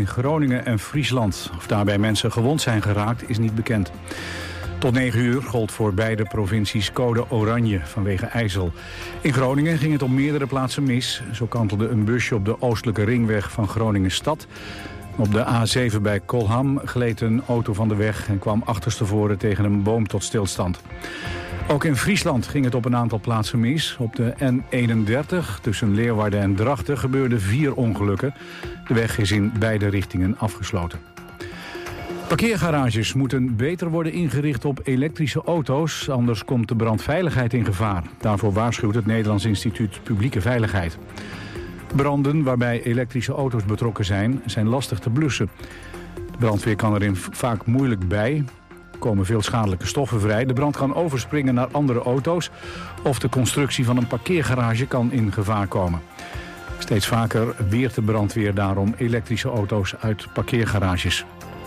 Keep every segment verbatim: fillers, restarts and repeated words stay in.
Groningen en Friesland. Of daarbij mensen gewond zijn geraakt is niet bekend. Tot negen uur gold voor beide provincies code oranje vanwege ijzel. In Groningen ging het op meerdere plaatsen mis. Zo kantelde een busje op de oostelijke ringweg van Groningen-stad. Op de A zeven bij Kolham gleed een auto van de weg en kwam achterstevoren tegen een boom tot stilstand. Ook in Friesland ging het op een aantal plaatsen mis. Op de N eenendertig tussen Leeuwarden en Drachten gebeurden vier ongelukken. De weg is in beide richtingen afgesloten. Parkeergarages moeten beter worden ingericht op elektrische auto's, anders komt de brandveiligheid in gevaar. Daarvoor waarschuwt het Nederlands Instituut Publieke Veiligheid. Branden waarbij elektrische auto's betrokken zijn, zijn lastig te blussen. De brandweer kan erin vaak moeilijk bij. Er komen veel schadelijke stoffen vrij. De brand kan overspringen naar andere auto's of de constructie van een parkeergarage kan in gevaar komen. Steeds vaker weert de brandweer daarom elektrische auto's uit parkeergarages.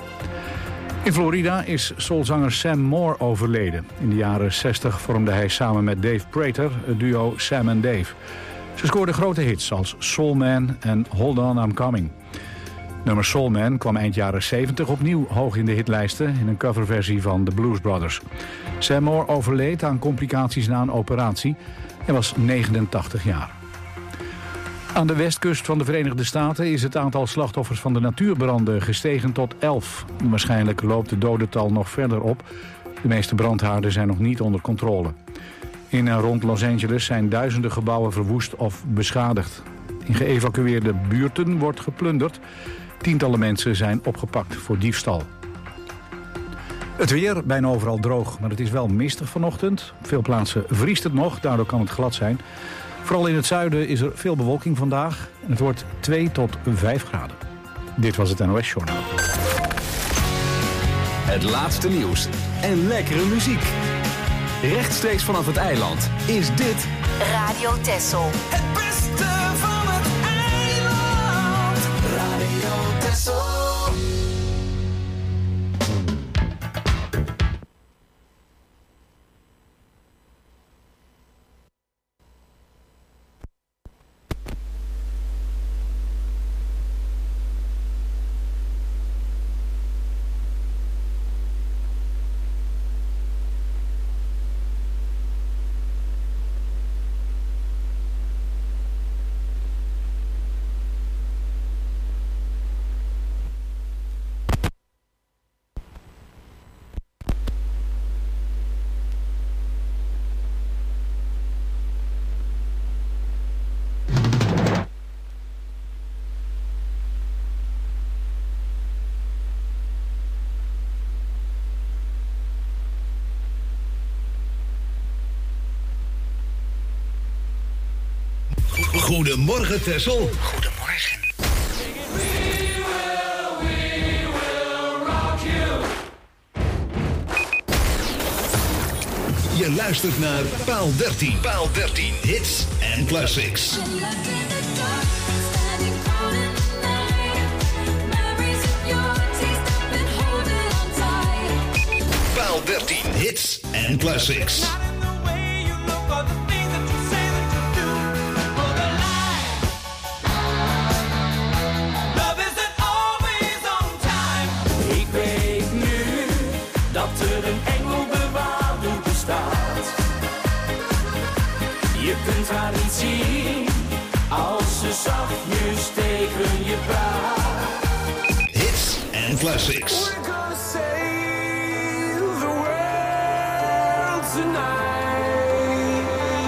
In Florida is soulzanger Sam Moore overleden. In de jaren zestig vormde hij samen met Dave Prater het duo Sam and Dave. Ze scoorden grote hits als Soul Man en Hold On I'm Coming. Nummer Soul Man kwam eind jaren zeventig opnieuw hoog in de hitlijsten in een coverversie van The Blues Brothers. Sam Moore overleed aan complicaties na een operatie en was negenentachtig jaar. Aan de westkust van de Verenigde Staten is het aantal slachtoffers van de natuurbranden gestegen tot elf. Waarschijnlijk loopt het dodental nog verder op. De meeste brandhaarden zijn nog niet onder controle. In en rond Los Angeles zijn duizenden gebouwen verwoest of beschadigd. In geëvacueerde buurten wordt geplunderd. Tientallen mensen zijn opgepakt voor diefstal. Het weer, bijna overal droog, maar het is wel mistig vanochtend. Op veel plaatsen vriest het nog, daardoor kan het glad zijn. Vooral in het zuiden is er veel bewolking vandaag. En het wordt twee tot vijf graden. Dit was het N O S-journaal. Het laatste nieuws en lekkere muziek. Rechtstreeks vanaf het eiland is dit Radio Texel. Het beste van het eiland. Radio Texel. Goedemorgen, Texel. Goedemorgen. Je luistert naar Paal dertien. Paal dertien. Hits en classics. Paal dertien. Hits en classics. Je kunt haar niet zien als ze zachtjes tegen je praat. Hits en classics. We're gonna save the world tonight.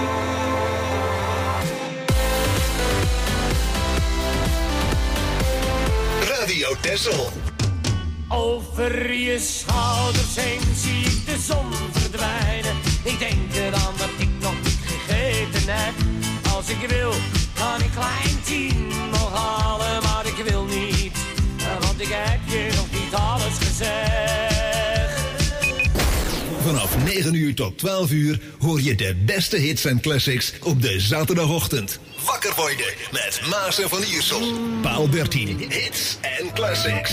Radio Texel. Over je schouders heen zie ik de zon verdwijnen. Ik denk eraan dat ik nog niet gegeten heb. Als ik wil, kan ik klein tien nog halen, maar ik wil niet, want ik heb je nog niet alles gezegd. Vanaf negen uur tot twaalf uur hoor je de beste hits en classics op de zaterdagochtend. Wakker worden met Maas en Van Iersel. Paal dertien. Hits en classics.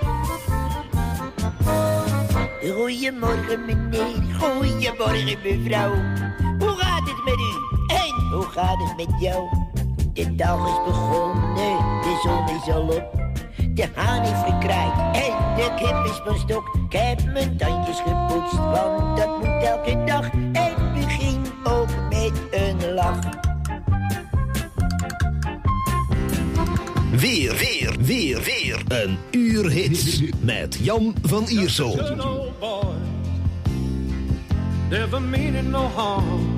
Goedemorgen meneer, goedemorgen mevrouw. Hoe gaat het met u? En hoe gaat het met jou? De dag is begonnen, de zon is al op. de haan heeft gekraaid en de kip is van stok. Ik heb mijn tandjes gepoetst, want dat moet elke dag. En begin ook met een lach. Weer, weer, weer, weer. Een uur hits met Jan van Iersel. Never meaning no harm.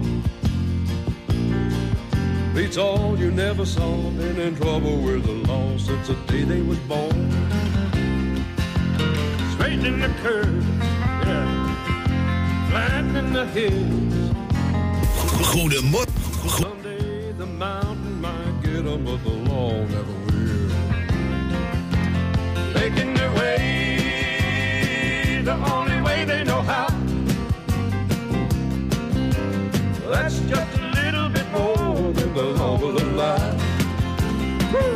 Beats all you never saw. Been in trouble with the law since the day they was born. Straightening the curves, yeah. Flattening the hills. Goedemorgen. Someday the mountain might get them, but the law never will. Making their way the only way they know how. That's just a little bit more than the law will allow. Woo!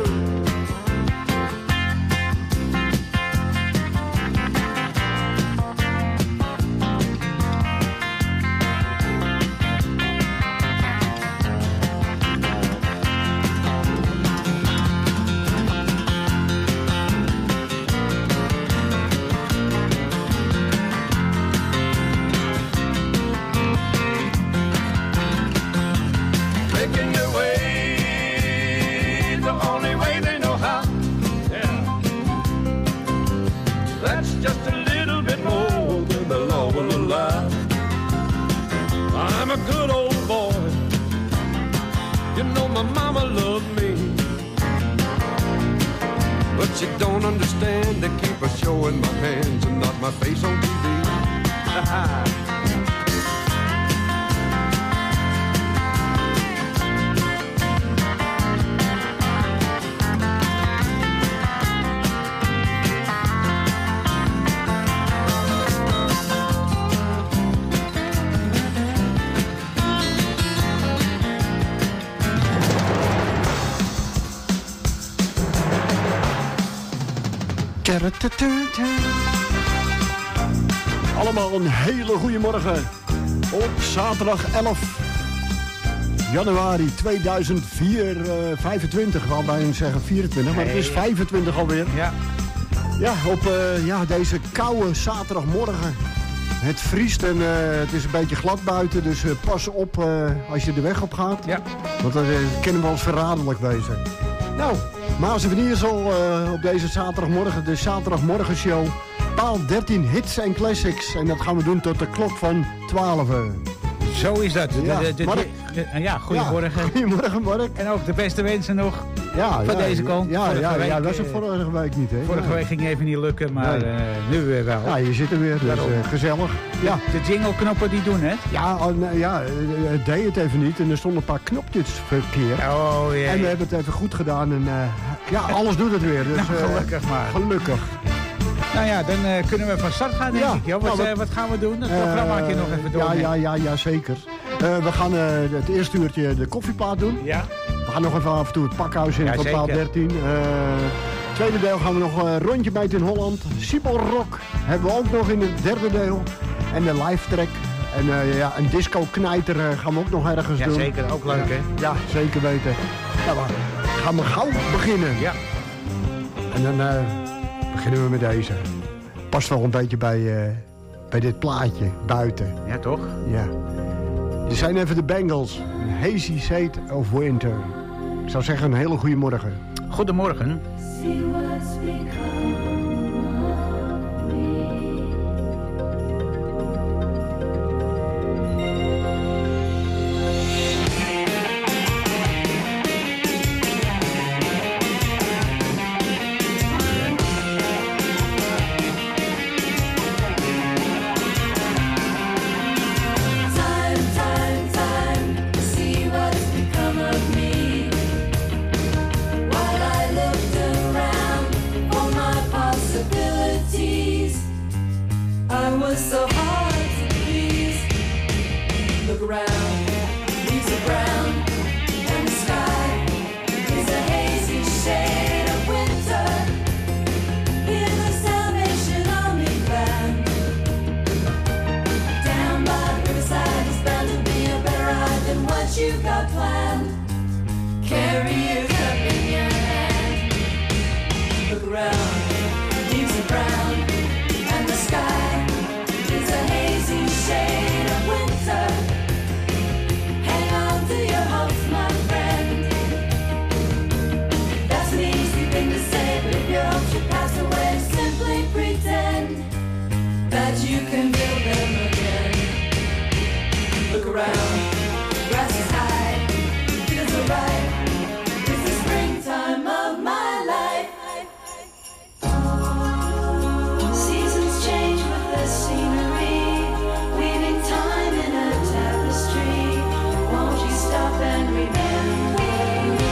Good old boy, you know my mama loved me, but she don't understand. They keep her showing my hands and not my face on T V. Allemaal een hele goede morgen op zaterdag elf januari tweeduizend vijfentwintig. Ik wou bijna zeggen vierentwintig, maar het is vijfentwintig alweer. Ja, ja op uh, ja, deze koude zaterdagmorgen. Het vriest en uh, het is een beetje glad buiten, dus uh, pas op uh, als je de weg op gaat. Ja. Want dat uh, kan wel eens verraderlijk wezen. Nou, Maas en Van Iersel uh, op deze zaterdagmorgen, de zaterdagmorgenshow. Paal dertien hits en classics. En dat gaan we doen tot de klok van twaalf. Zo is dat. Ja, de, de, de, Mark. de, de, ja goedemorgen. Ja, goedemorgen, Mark. En ook de beste wensen nog ja, van ja, deze kant. Ja, vorige ja, week, ja, dat was vorige week niet, hè? Vorige ja. week ging even niet lukken, maar nee. uh, nu weer wel. Ja, je zit er weer, dus uh, gezellig. Ja. De, de jingle-knoppen die doen, hè? Ja, oh, nee, ja, het deed het even niet en er stonden een paar knopjes verkeerd. Oh, ja. En we hebben het even goed gedaan en uh, ja, alles doet het weer. Dus, nou, gelukkig uh, maar. Gelukkig. Nou ja, dan uh, kunnen we van start gaan, denk ja, ik. Jo. Wat, nou, uh, wat gaan we doen? Het programma uh, nog even door. Ja, ja, ja, ja, zeker. Uh, we gaan uh, het eerste uurtje de koffieplaat doen. Ja. We gaan nog even af en toe het pakhuis in ja, van paal dertien. Uh, tweede deel gaan we nog een rondje bijten in Holland. Siepel Rock hebben we ook nog in het derde deel. En de live track. En uh, ja, een disco knijter uh, gaan we ook nog ergens ja, doen. Ja, zeker. Ook leuk, ja, hè? Ja, zeker weten. Nou, maar gaan we gauw beginnen. Ja. En dan uh, beginnen we met deze. Past wel een beetje bij, uh, bij dit plaatje buiten. Ja, toch? Ja. Dit zijn even de Bengals. Hazy Shade of Winter. Ik zou zeggen een hele goede morgen. Goedemorgen. You've got planned. Carry your cup in your hand. Look around. ground, and the sky is a hazy shade of winter. Hang on to your hopes, my friend. That's an easy thing to say, but if your hopes should pass away, simply pretend that you can build them again. Look around, grass is high, fields are ripe. It's the springtime of my life. Seasons change with the scenery, weaving time in a tapestry. Won't you stop and remember me?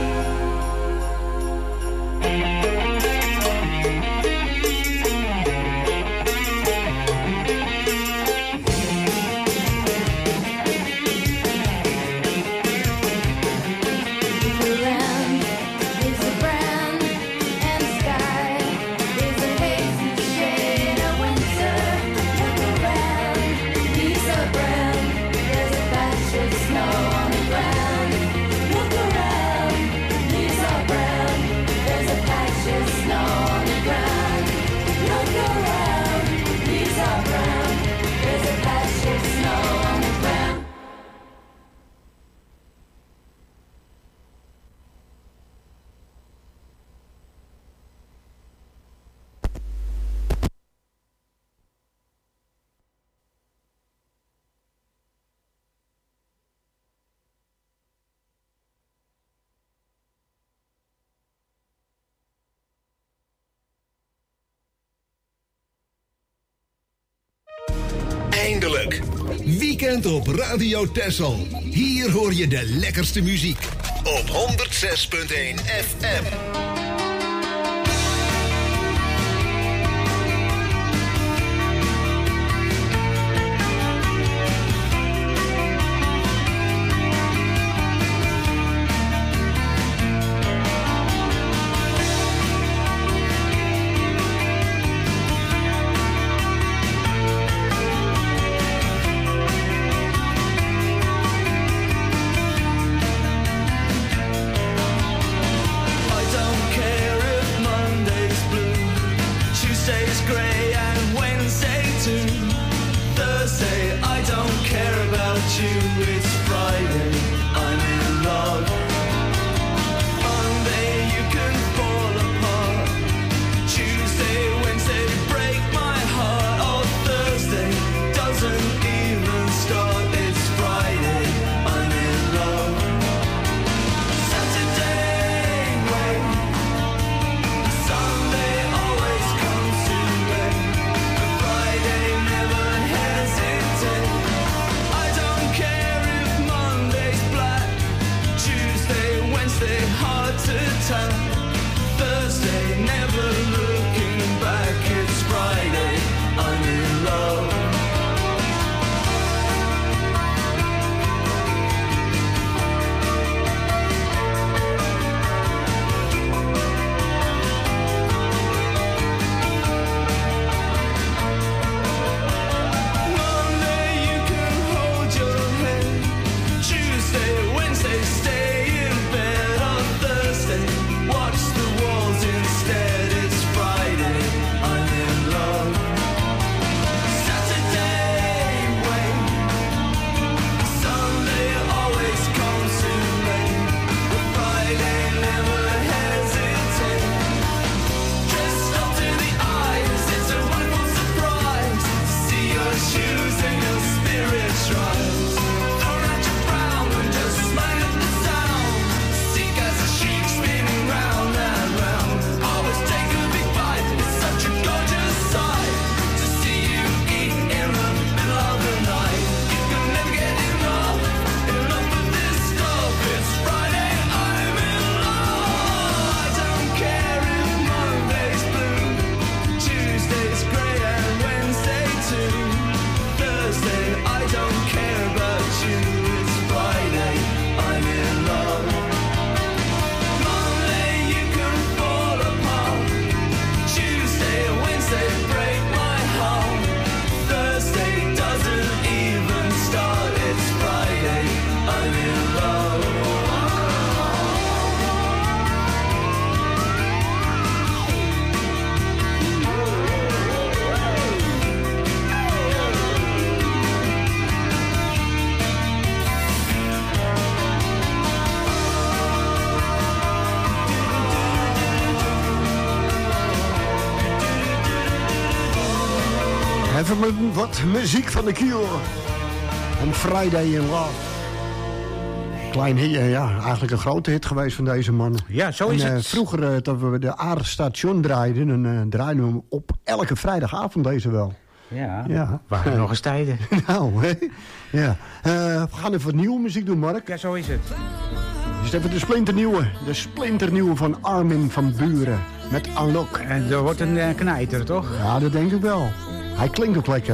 Eindelijk. Weekend op Radio Texel. Hier hoor je de lekkerste muziek. Op honderdzes punt één F M. I don't Even met wat muziek van de Cure. En Friday in Love. Klein hit, ja, eigenlijk een grote hit geweest van deze man. Ja, zo is en, uh, het. Vroeger, uh, dat we de A-station draaiden, dan uh, draaiden we hem op elke vrijdagavond deze wel. Ja, ja. waren nog eens tijden. Nou, hè? Ja. Uh, we gaan even wat nieuwe muziek doen, Mark. Ja, zo is het. Dus even de splinternieuwe. De splinternieuwe van Armin van Buuren. Met Unlock. En er wordt een uh, knijter, toch? Ja, dat denk ik wel. Hij klinkt ook lekker.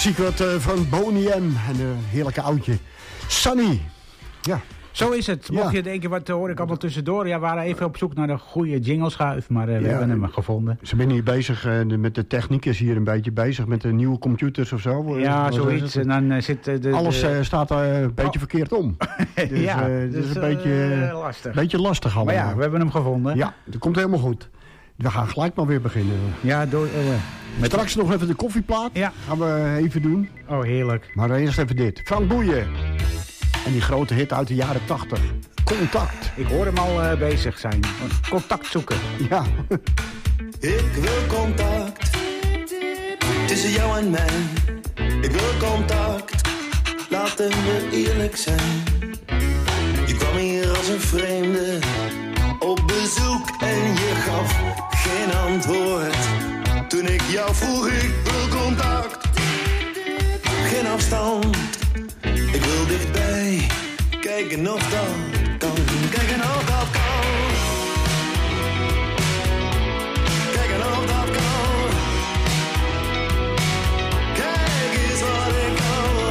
muziek wat uh, van Boney M. En een heerlijke oudje. Sunny. Ja. Zo is het. Mocht Ja. je denken, wat hoor ik allemaal tussendoor? Ja, we waren even op zoek naar een goede jingleschuif, maar uh, we Ja. hebben hem gevonden. Ze zijn hier bezig, uh, de, met de techniek is hier een beetje bezig, met de nieuwe computers of zo. Ja, Wat is zoiets. het? En dan uh, zit uh, de... Alles de... uh, staat uh, een beetje oh. verkeerd om. Dus, ja, uh, dat is een uh, beetje, lastig. beetje lastig allemaal. Maar ja, we hebben hem gevonden. Ja, dat komt helemaal goed. We gaan gelijk maar weer beginnen. Ja, door... Uh, met... Straks nog even de koffieplaat. Ja. Gaan we even doen. Oh, heerlijk. Maar eerst even dit. Frank Boeien. En die grote hit uit de jaren tachtig. Contact. Ik hoor hem al uh, bezig zijn. Contact zoeken. Ja. Ik wil contact tussen jou en mij. Ik wil contact, laten we eerlijk zijn. Je kwam hier als een vreemde op bezoek en je gaf geen antwoord. Toen ik jou vroeg, ik wil contact, geen afstand. Ik wil dichtbij, kijken of dat kan, kijken of dat kan. Kijken of dat kan. Kijk eens wat ik kan.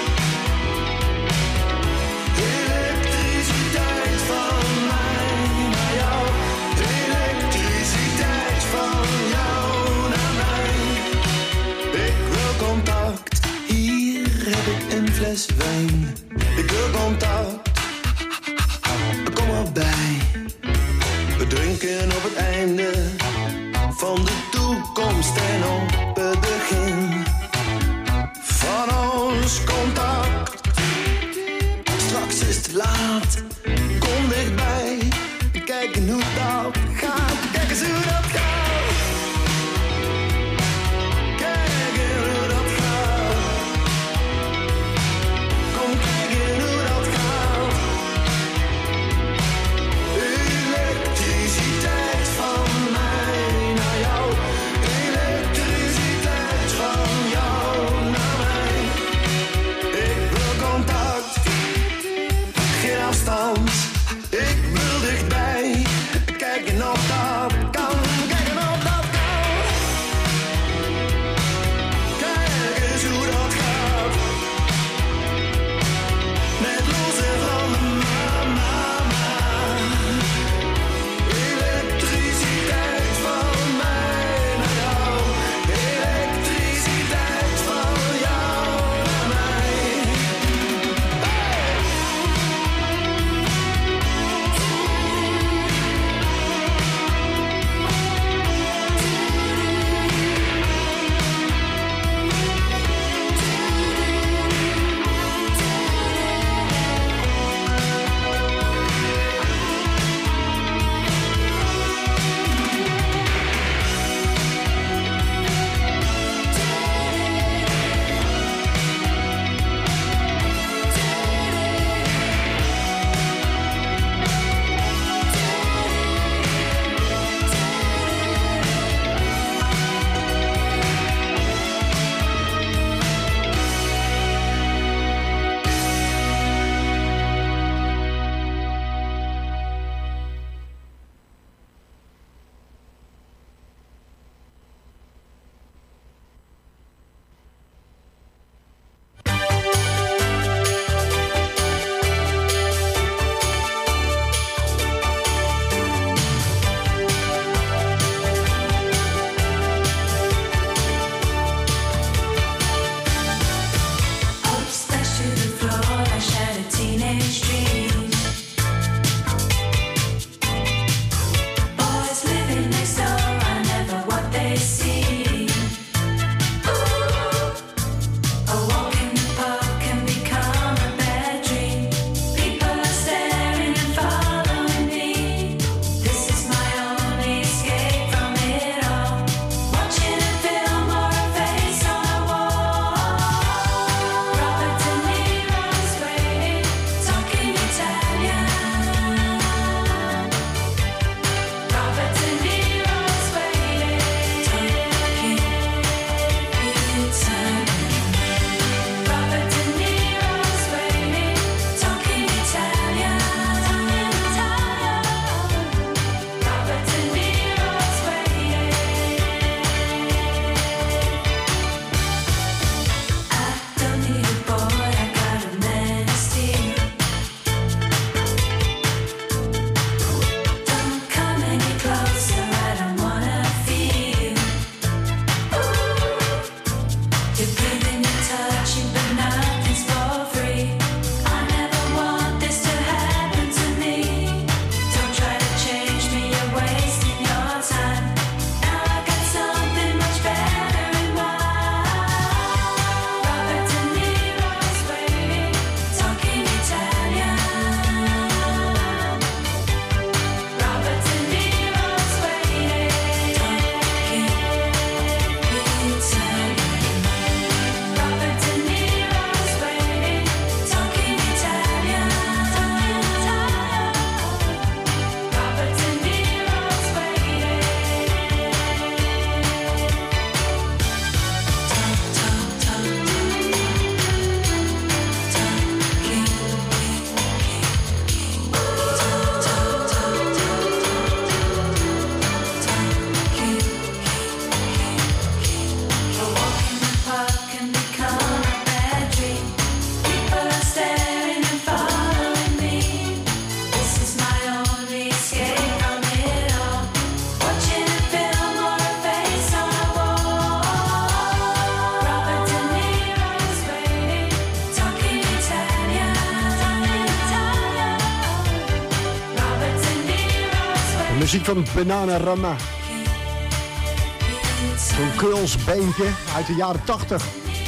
Elektriciteit van mij naar jou. Elektriciteit van jou naar mij. Ik wil contact. Hier heb ik een fles wijn. Ik wil contact. Kom erbij. We drinken op het einde van de toekomst en op het begin van ons contact. Straks is het laat, kom dichtbij, kijken hoe dat gaat, kijk eens hoe dat gaat. Kijken hoe dat gaat. Kom kijken hoe dat gaat. Elektriciteit van mij naar jou. Elektriciteit van jou naar mij. Ik wil contact, geen afstand. muziek van Bananarama. Zo'n Curls-beentje uit de jaren tachtig.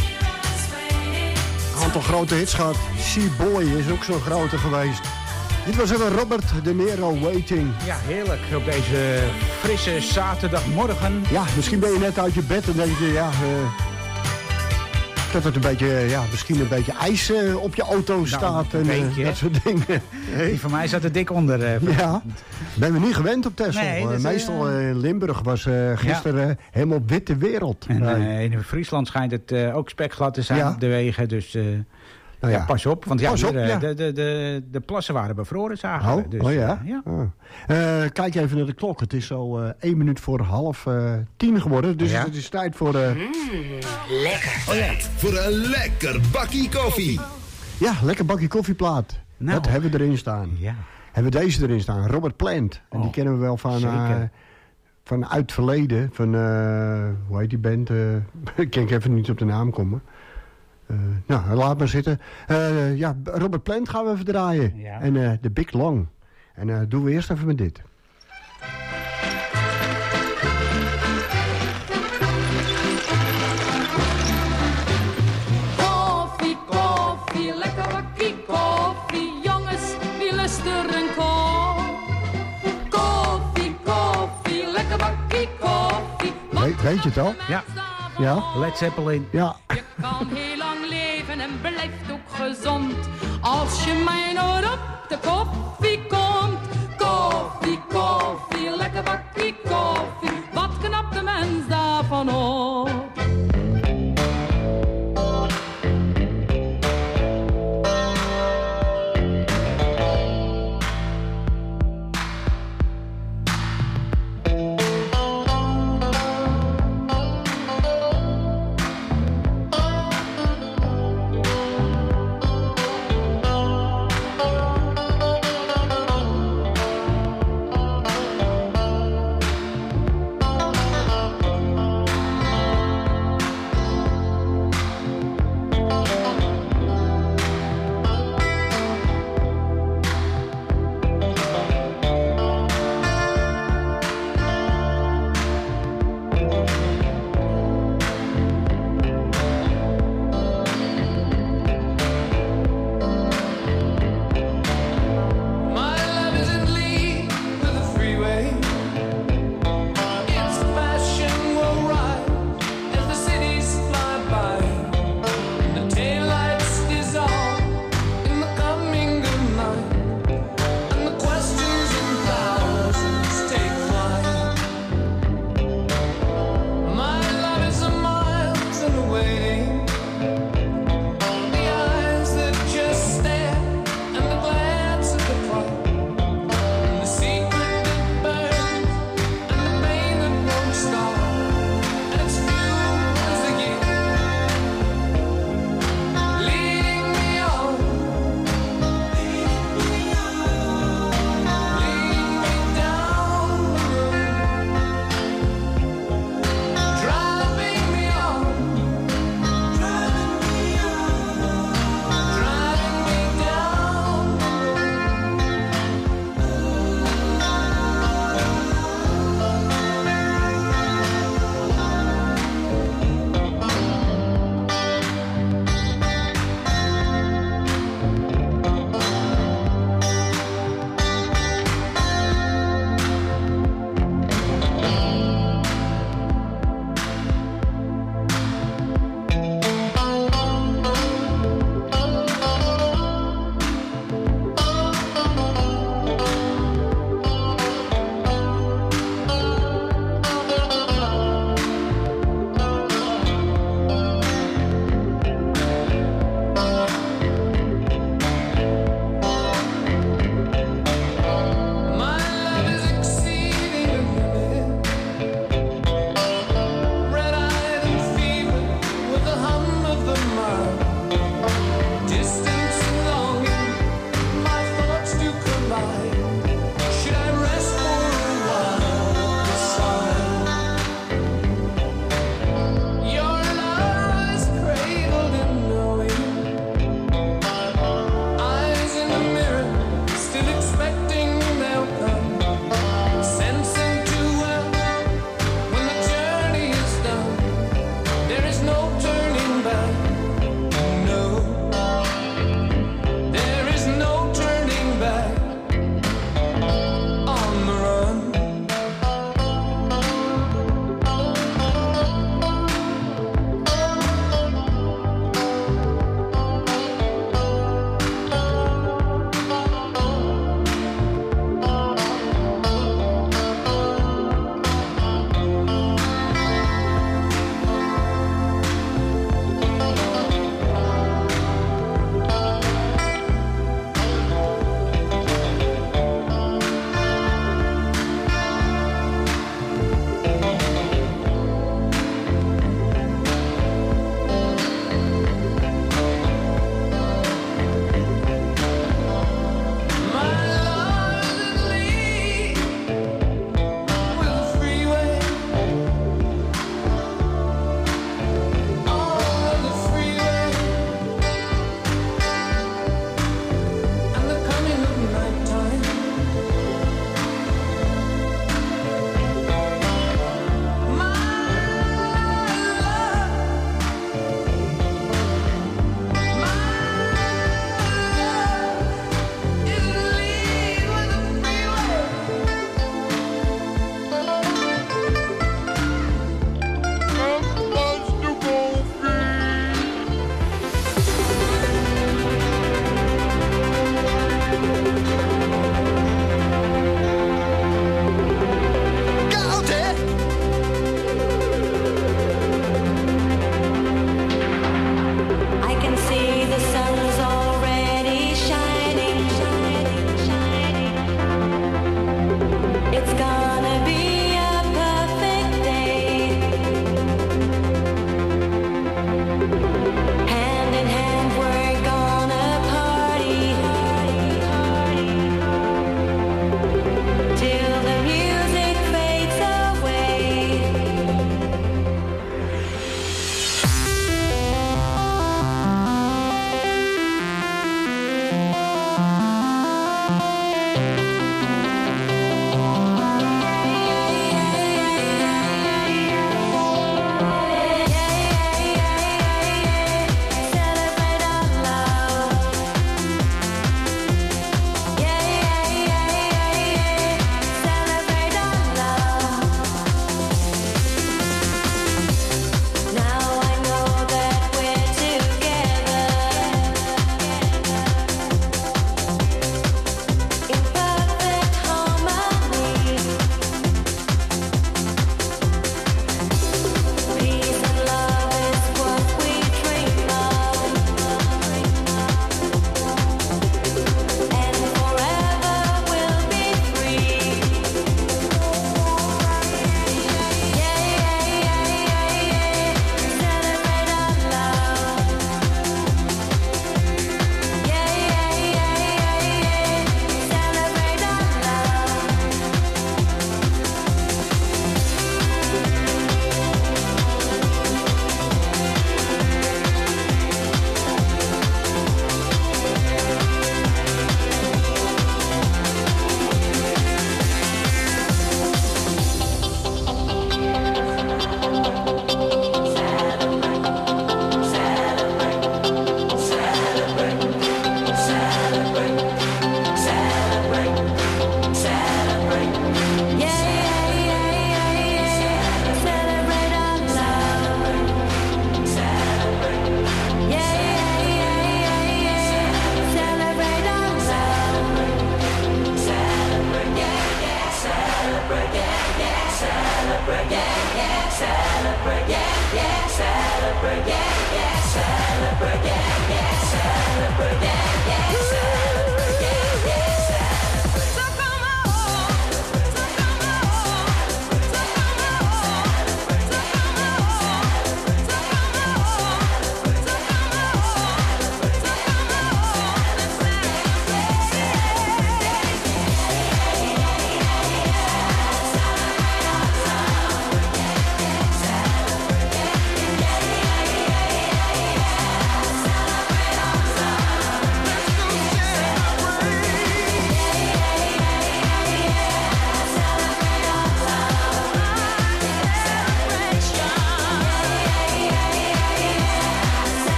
Een aantal grote hits gehad. Sea-Boy is ook zo'n grote geweest. Dit was even Robert De Niro, Waiting. Ja, heerlijk. Op deze frisse zaterdagmorgen. Ja, misschien ben je net uit je bed en denk je, ja... Uh, dat het een beetje, ja, misschien een beetje ijs uh, op je auto staat. Nou, en uh, dat soort dingen. Die van mij zat er dik onder. Uh, ja, ben we niet gewend op Texel. Nee, uh, dus, meestal uh, in Limburg was uh, gisteren ja. helemaal witte wereld. En uh, uh, in Friesland schijnt het uh, ook spekglad te zijn ja. op de wegen. Dus uh, nou ja. ja, pas op. Want ja, pas hier, op, uh, ja. de, de, de, de plassen waren bevroren, zagen we. Oh, dus, oh ja? Uh, ja. Oh. Uh, kijk even naar de klok. Het is al uh, één minuut voor half uh, tien geworden. Dus ja? het is tijd voor... Uh... Mm, lekker. Oh, ja. Voor een lekker bakkie koffie. Ja, lekker bakkie koffieplaat. Nou, dat hebben we erin staan. Ja. Hebben we deze erin staan. Robert Plant. En oh, die kennen we wel van... Uh, van uit het verleden. Van, uh, hoe heet die band? Uh, ik kan even niet op de naam komen. Uh, nou, laat maar zitten. Uh, ja, Robert Plant gaan we even draaien. Ja. En uh, The Big Long. En uh, doen we eerst even met dit. Koffie, koffie, lekker bakkie koffie. Jongens, wie lust er een kop? Koffie, koffie, lekker bakkie koffie. We, weet je het al? Ja. Ja? Led Zeppelin. Ja. Je kan heel lang leven en blijft ook gezond. Als je mij nooit op de koffie komt. Koffie, koffie, lekker bakkie koffie. Wat knapt de mens daarvan op?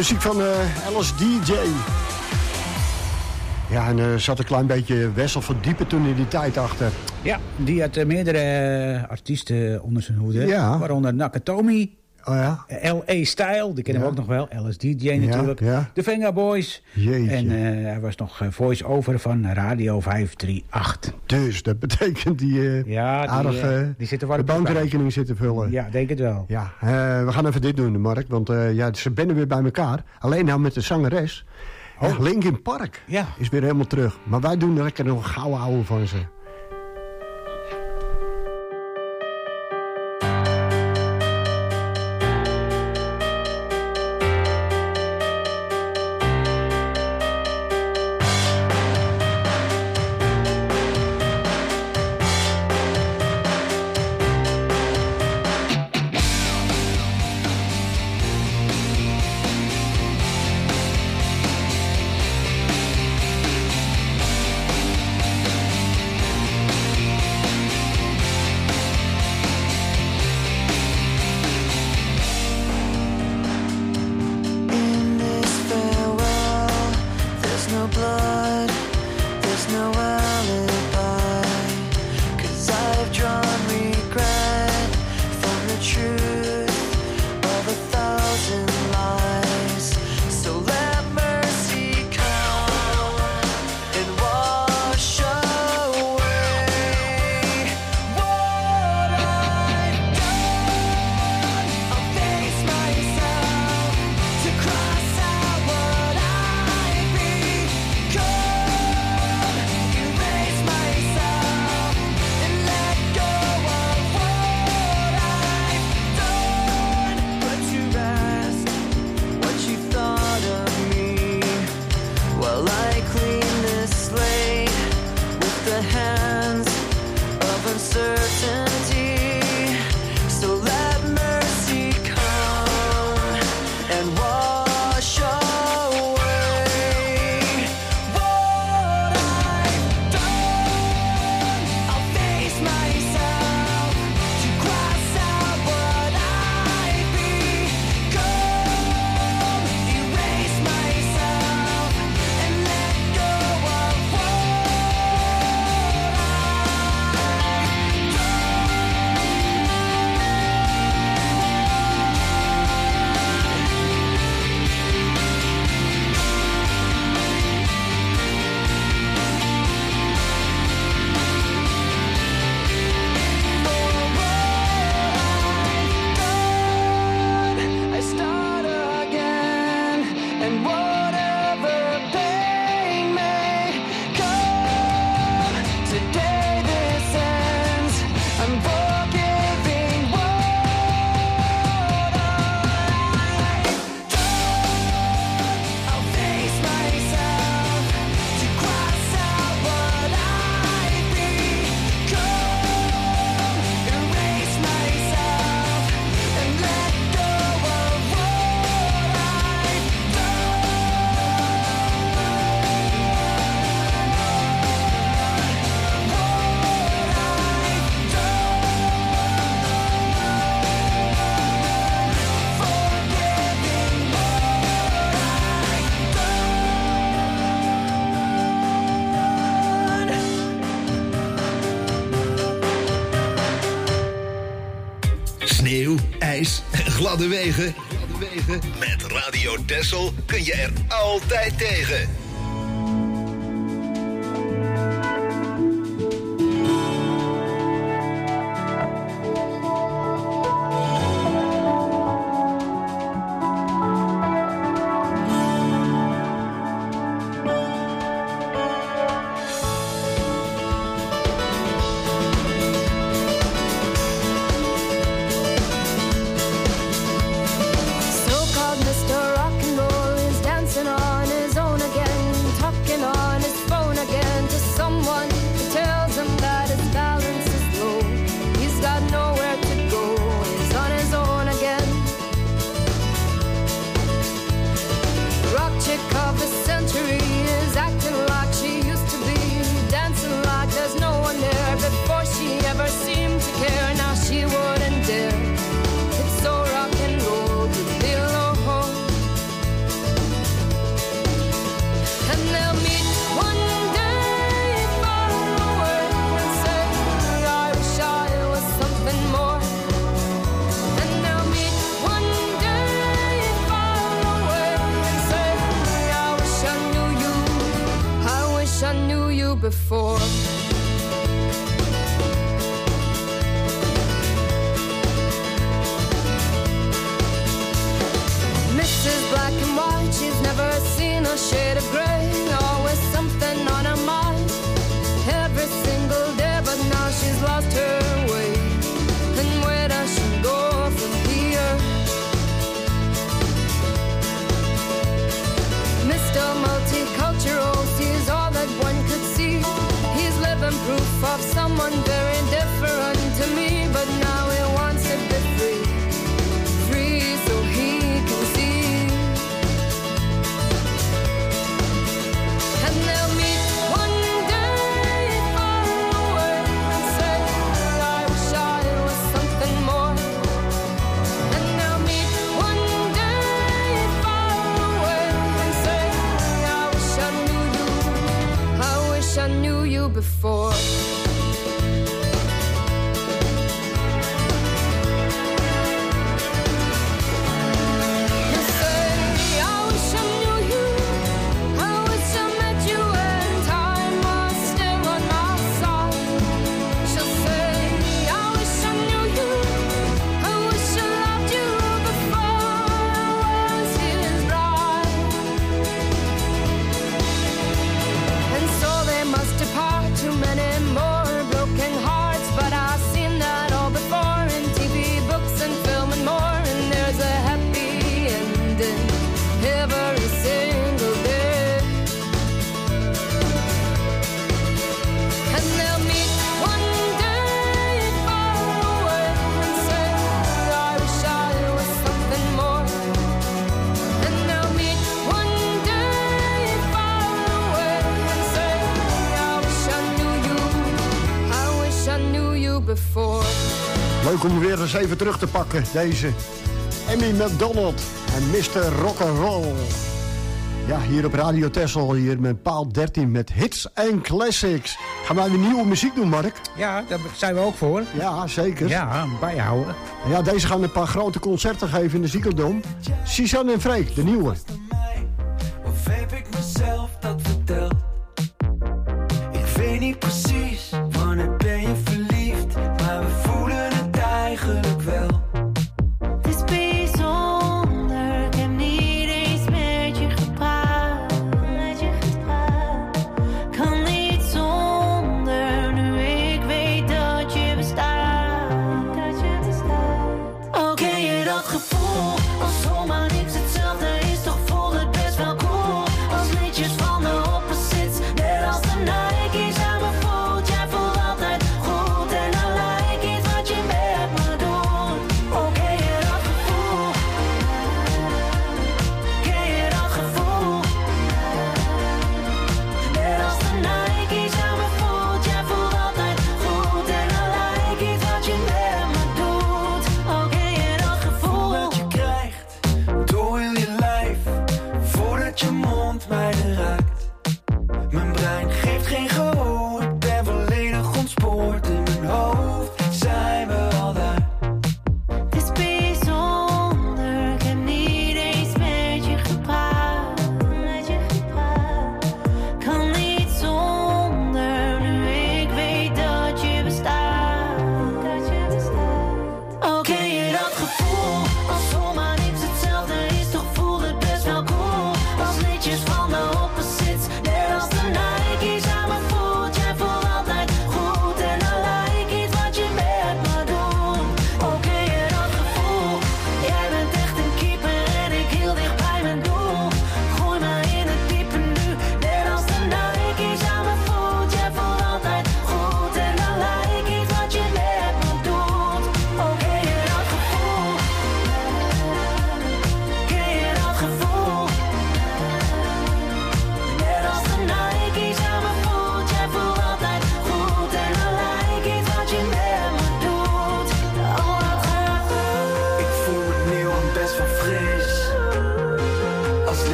muziek van uh, L S D J. Ja, en er uh, zat een klein beetje Wessel van Diepen toen in die tijd achter. Ja, die had uh, meerdere uh, artiesten onder zijn hoede. Ja. Waaronder Nakatomi. Oh ja. L A Style, die kennen ja. we ook nog wel. L S D J natuurlijk. Ja, ja. De Venga Boys. Jeetje. En uh, hij was nog uh, voice-over van Radio vijf drie acht. Dus dat betekent die uh, ja, die, aardig uh, die zit er de bankrekening zitten vullen. Ja, denk het wel. Ja, uh, we gaan even dit doen, Mark. Want uh, ja, ze binnen weer bij elkaar. Alleen nou met de zangeres. Oh. Ja, Linkin Park ja. is weer helemaal terug. Maar wij doen er lekker nog een gouden ouwe van ze. Sneeuw, ijs en gladde wegen. Met Radio Texel kun je er altijd tegen. So-called Mister Rock and Roll is dancing on his own again. before. Missus Black and White, she's never seen a shade of grey. Always something on her mind, every single day, but now she's lost her way. And where does she go from here? Mister Multicultural sees all that one could see. He's living proof of someone very different to me, but now he wants to be free, free so he can see. And they'll meet one day far away and say, I wish I was something more. And they'll meet one day far away and say, I wish I knew you, I wish I knew you before. Leuk om weer eens even terug te pakken, deze Amy McDonald en mister Rock'n'Roll. Ja, hier op Radio Texel, hier met paal dertien met hits en classics. Gaan wij weer nieuwe muziek doen, Mark? Ja, daar zijn we ook voor. Ja, zeker. Ja, bijhouden. Ja, deze gaan een paar grote concerten geven in de Ziggo Dome. Suzanne en Freek, de nieuwe. Of heb ik mezelf dat verteld? Ik weet niet precies, wanneer ben je verliefd, maar we voelen het eigenlijk wel. Het is bijzonder, ik heb niet eens met je gepraat. Met je gepraat. Kan niet zonder, nu ik weet dat je bestaat. Dat je bestaat. Oh, ken je dat gevoel? Als zomaar niks hetzelfde is, toch voelt het best wel cool. Als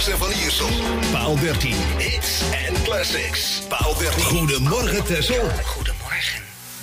Maas en Van Iersel. Paal dertien, hits en classics. Paal dertien. Goedemorgen Texel. Goedemorgen.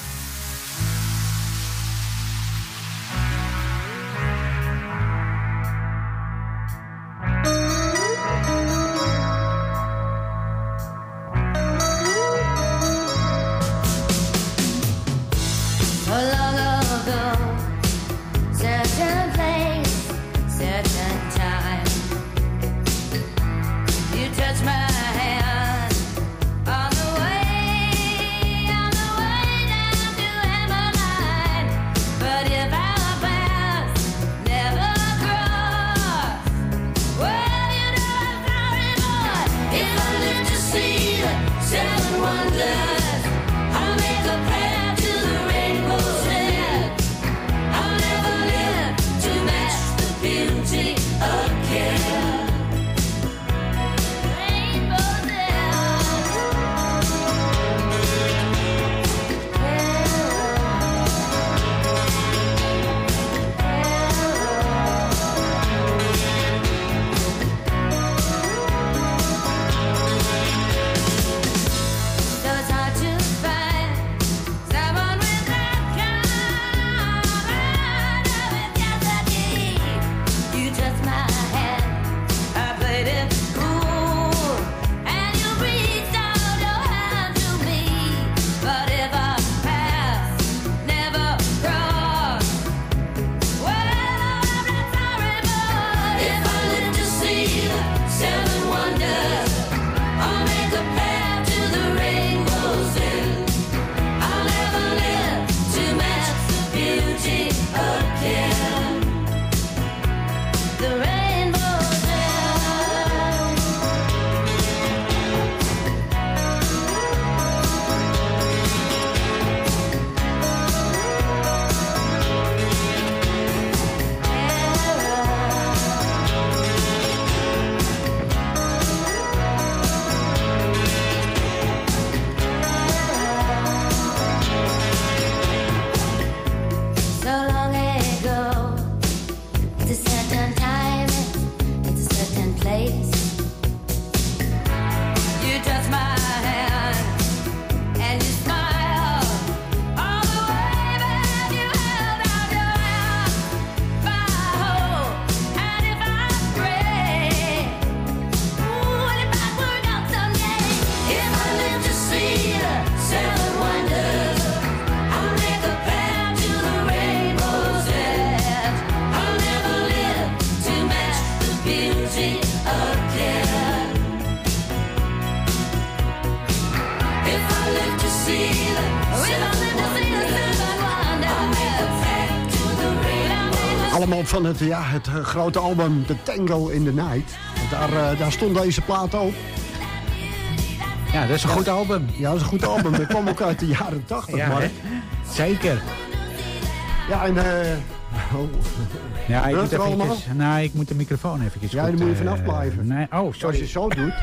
Allemaal van het, ja, het uh, grote album The Tango in the Night. Daar, uh, daar stond deze plaat op. Ja, dat is een ja. goed album. Ja, dat is een goed album. Dat kwam ook uit de jaren tachtig, ja, maar. Zeker. Ja, en... Uh, oh. Ja, ik moet, eventjes, nou, ik moet de microfoon eventjes Ja, goed, daar moet je uh, vanaf blijven. Nee, oh, sorry. Als je zo doet,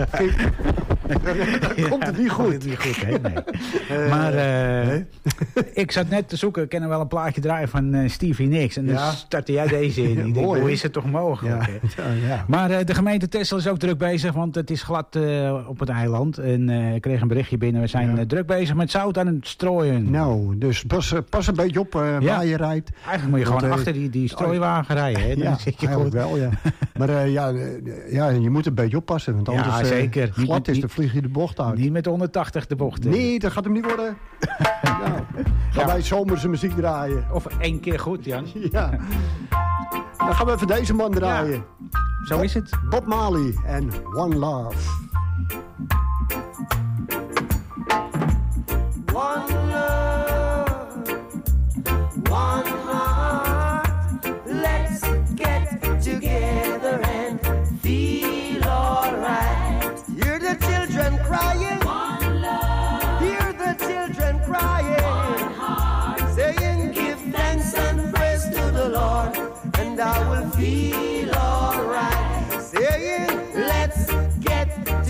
dan komt het niet goed. Het niet goed, hè? Nee. Uh, maar uh, nee? ik zat net te zoeken, ik ken er wel een plaatje draaien van uh, Stevie Nicks. En dan ja. startte jij deze in. Ik denk, hoe is het toch mogelijk? Ja. Ja, ja. Maar uh, de gemeente Texel is ook druk bezig, want het is glad uh, op het eiland. En uh, ik kreeg een berichtje binnen, we zijn ja. uh, druk bezig met zout aan het strooien. Nou, dus pas, pas een beetje op uh, ja. waar je rijdt. Eigenlijk moet je want, gewoon uh, achter die, die strooiwagen rijden. Hè? Dan ja, zit je eigenlijk wel, ja. Maar uh, ja, uh, ja, je moet een beetje oppassen, want anders ja, zeker. Uh, glad is, dan vlieg je de bocht uit. Niet met honderdtachtig de bocht. Nee, dat gaat hem niet worden. nou, gaan ja. wij zomerse muziek draaien. Of één keer goed, Jan. ja. Dan gaan we even deze man draaien. Ja. Zo is het. Bob Marley en One Love. One love, one heart. Let's get together and feel alright. Hear the children crying. One love. Hear the children crying. One heart. Saying, give thanks and praise to the Lord, and I will feel alright. Saying, let's get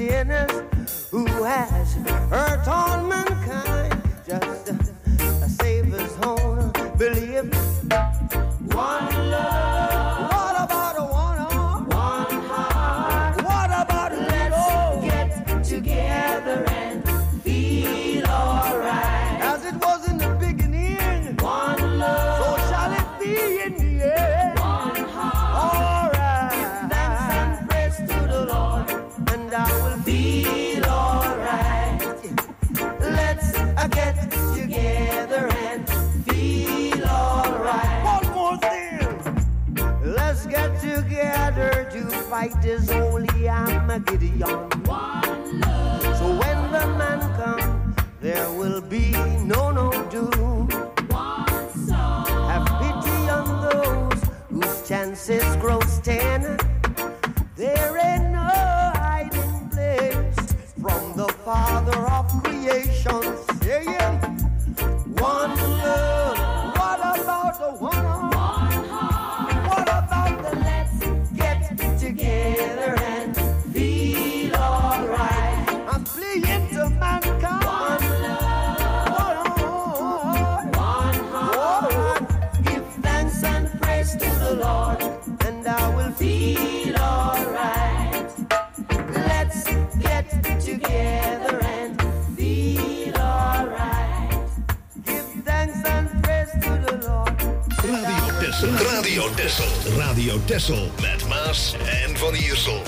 sinners who has hurt all mankind. Just uh, save his own belief. One love. What about a one heart? One heart. What about let's love? Get together and feel alright. As it was in the beginning. One love. So shall it be in the end. One heart. Alright. Give thanks and praise to the Lord, and I will feel alright. Let's uh, get together and feel alright. One more thing. Let's get together to fight this holy Armageddon. One love. So when the man comes, there will be no no doom. One soul. Have pity on those whose chances grow ten. There ain't no hiding place from the Father of creation. Saying, one love. What about the one heart? What about the let's get together and feel alright? I'm playing to mankind. One love. One heart. Give thanks and praise to the Lord, and I will feel alright. Let's get together and feel alright. Give thanks and praise to the Lord. Radio Tessel. Radio Tessel. Radio Tessel. Met Maas en Van Iersel.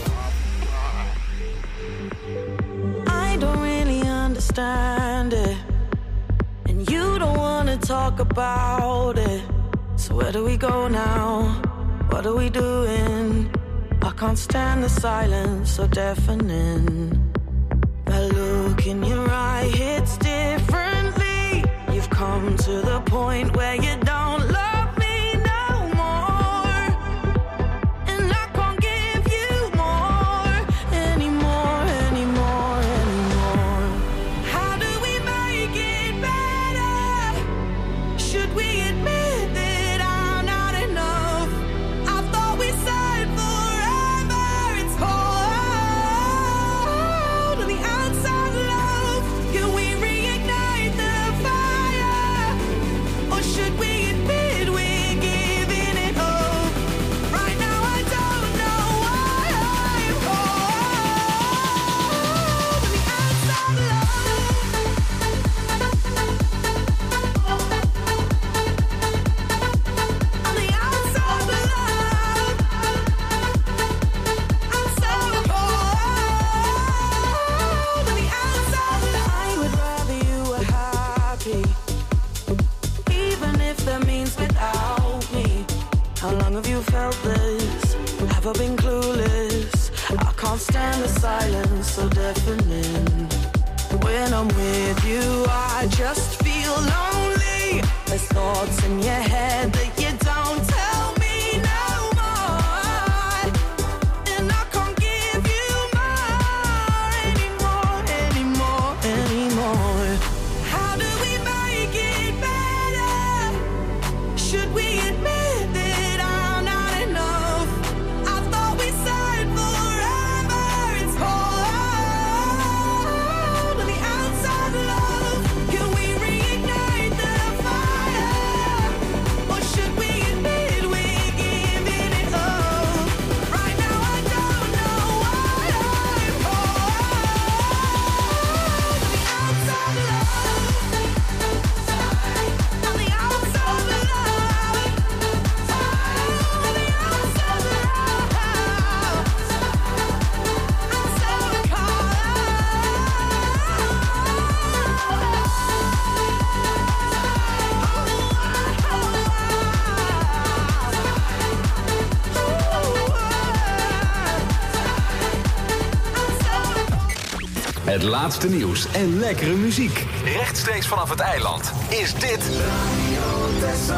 I don't really understand it, and you don't wanna talk about it. So where do we go now? What are we doing? I can't stand the silence so deafening. That look in your eye hits differently. You've come to the point where you don't love me no more, and I can't give you more anymore, anymore, anymore. How do we make it better? Should we admit that I'm not enough? I thought we said forever. It's cold on the outside, love. Can we reignite the fire? Or should we admit we're giving it up? Right now I don't know why I'm cold on the outside, love. On the outside, love. I'm so cold on the outside, love. I would rather you were happy, even if that means without me. How long have you felt this? Have I been clueless? I can't stand the silence so deafening. When I'm with you, I just feel lonely. There's thoughts in your head that you don't tell me no more, and I can't give you more anymore, anymore, anymore. How do we make it better? Should we admit that I'm not enough? I thought we said forever. It's cold on the outside, love. Can we reignite the fire? Or should we admit we're giving it up? Right now I don't know why I'm cold on the outside, love. On the outside, love. On the outside, love. I'm so Het laatste nieuws en lekkere muziek. Rechtstreeks vanaf het eiland. Is dit Radio Tessel.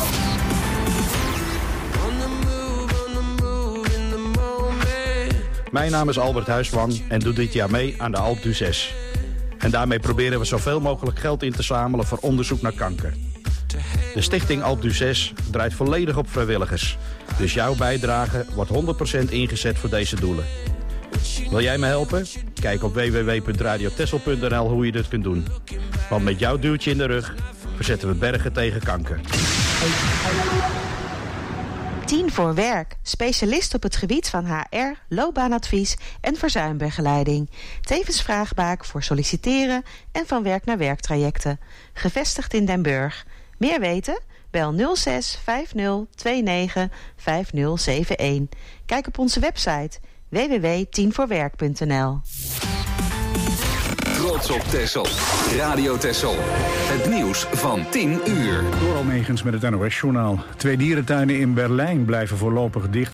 Mijn naam is Albert Huisman en doe dit jaar mee aan de Alpe d'Huez. En daarmee proberen we zoveel mogelijk geld in te zamelen voor onderzoek naar kanker. De stichting Alpe d'Huez draait volledig op vrijwilligers. Dus jouw bijdrage wordt honderd procent ingezet voor deze doelen. Wil jij me helpen? Kijk op w w w punt radio texel punt n l hoe je dit kunt doen. Want met jouw duwtje in de rug verzetten we bergen tegen kanker. tien voor werk. Specialist op het gebied van H R, loopbaanadvies en verzuimbegeleiding. Tevens vraagbaak voor solliciteren en van werk naar werktrajecten. Gevestigd in Den Burg. Meer weten? Bel nul zes vijf nul twee negen vijf nul zeven een. Kijk op onze website w w w punt tien voor werk punt n l. Trots op Texel. Radio Texel. Het nieuws van tien uur. Door Almegens met het N O S-journaal. Twee dierentuinen in Berlijn blijven voorlopig dicht